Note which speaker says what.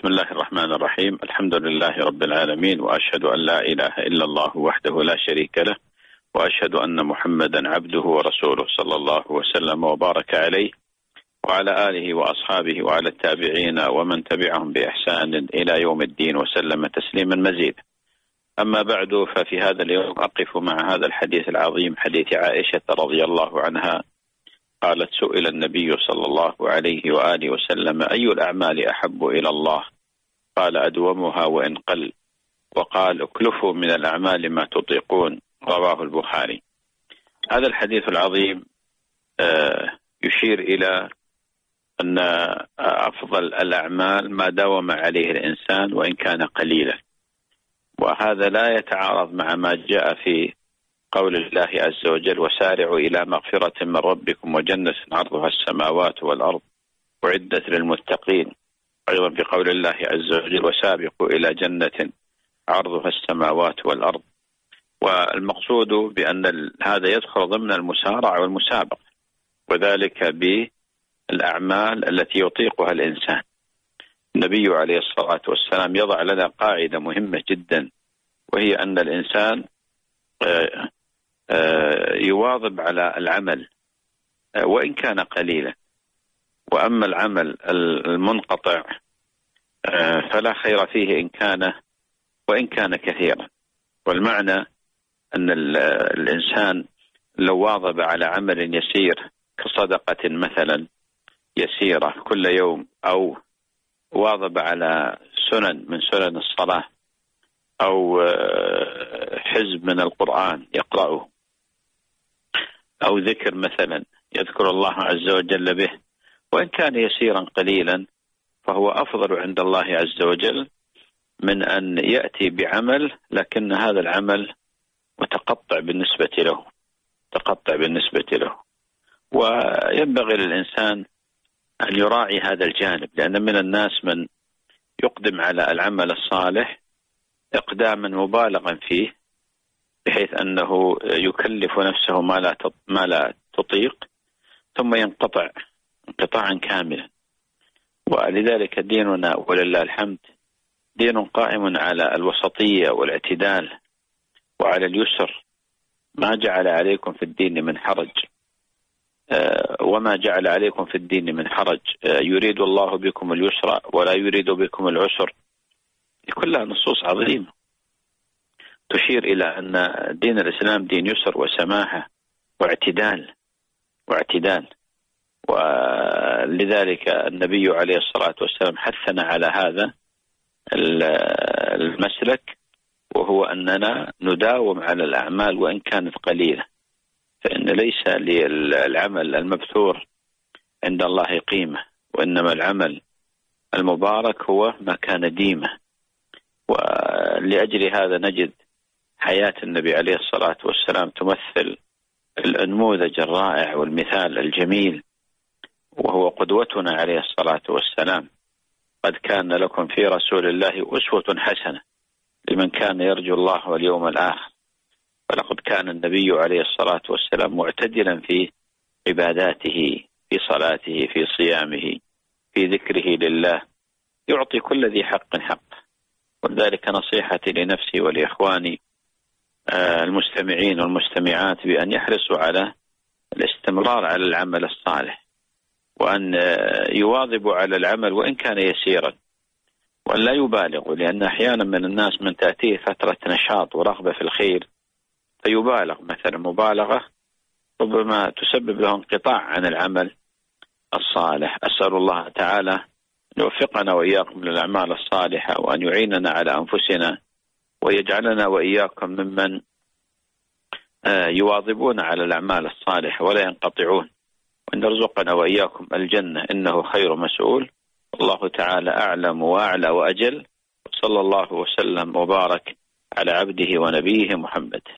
Speaker 1: بسم الله الرحمن الرحيم. الحمد لله رب العالمين، وأشهد أن لا إله إلا الله وحده لا شريك له، وأشهد أن محمدا عبده ورسوله صلى الله وسلم وبارك عليه وعلى آله وأصحابه وعلى التابعين ومن تبعهم بإحسان إلى يوم الدين وسلم تسليما مزيدا. أما بعد، ففي هذا اليوم أقف مع هذا الحديث العظيم، حديث عائشة رضي الله عنها قالت: سئل النبي صلى الله عليه وآله وسلم: أي الأعمال أحب إلى الله؟ قال: أدومها وإن قل. وقال: اكلفوا من الأعمال ما تطيقون. رواه البخاري. هذا الحديث العظيم يشير إلى أن أفضل الأعمال ما داوم عليه الإنسان وإن كان قليلا، وهذا لا يتعارض مع ما جاء في قول الله عز وجل: وسارعوا إلى مغفرة من ربكم وجنة عرضها السماوات والأرض أعدت للمتقين. أيضا في قول الله عز وجل: وسابقوا إلى جنة عرضها السماوات والأرض. والمقصود بأن هذا يدخل ضمن المسارعة والمسابقة، وذلك بالأعمال التي يطيقها الإنسان. النبي عليه الصلاة والسلام يضع لنا قاعدة مهمة جدا، وهي أن الإنسان يواظب على العمل وإن كان قليلا، وأما العمل المنقطع فلا خير فيه وإن كان كثيرا. والمعنى أن الإنسان لو واظب على عمل يسير كصدقة مثلا يسيرة كل يوم، أو واظب على سنن من سنن الصلاة، أو حزب من القرآن يقرأه، أو ذكر مثلا يذكر الله عز وجل به، وإن كان يسيرا قليلا، فهو أفضل عند الله عز وجل من أن يأتي بعمل لكن هذا العمل متقطع بالنسبة له. وينبغي للإنسان أن يراعي هذا الجانب، لأن من الناس من يقدم على العمل الصالح إقداما مبالغا فيه، بحيث أنه يكلف نفسه ما لا تطيق، ثم ينقطع انقطاعا كاملا. ولذلك ديننا ولله الحمد دين قائم على الوسطية والاعتدال وعلى اليسر. ما جعل عليكم في الدين من حرج، وما جعل عليكم في الدين من حرج، يريد الله بكم اليسر ولا يريد بكم العسر. كلها نصوص عظيمة تشير إلى أن دين الإسلام دين يسر وسماحة واعتدال. ولذلك النبي عليه الصلاة والسلام حثنا على هذا المسلك، وهو أننا نداوم على الأعمال وإن كانت قليلة، فإن ليس للعمل المبثور عند الله قيمة، وإنما العمل المبارك هو ما كان ديمة. ولأجل هذا نجد حياة النبي عليه الصلاة والسلام تمثل النموذج الرائع والمثال الجميل، وهو قدوتنا عليه الصلاة والسلام. قد كان لكم في رسول الله أسوة حسنة لمن كان يرجو الله واليوم الآخر. فلقد كان النبي عليه الصلاة والسلام معتدلا في عباداته، في صلاته، في صيامه، في ذكره لله، يعطي كل ذي حق حقه. ولذلك نصيحتي لنفسي ولإخواني المستمعين والمستمعات بأن يحرصوا على الاستمرار على العمل الصالح، وأن يواظبوا على العمل وإن كان يسيرا، وأن لا يبالغوا، لأن أحيانا من الناس من تأتيه فترة نشاط ورغبة في الخير فيبالغ، مثلا مبالغة ربما تسبب له انقطاع عن العمل الصالح. أسأل الله تعالى أن يوفقنا وإياكم للأعمال الصالحة، وأن يعيننا على أنفسنا، ويجعلنا وإياكم ممن يواظبون على الأعمال الصالحة ولا ينقطعون، وأن يرزقنا وإياكم الجنة إنه خير مسؤول. الله تعالى أعلم وأعلى وأجل، صلى الله وسلم وبارك على عبده ونبيه محمد.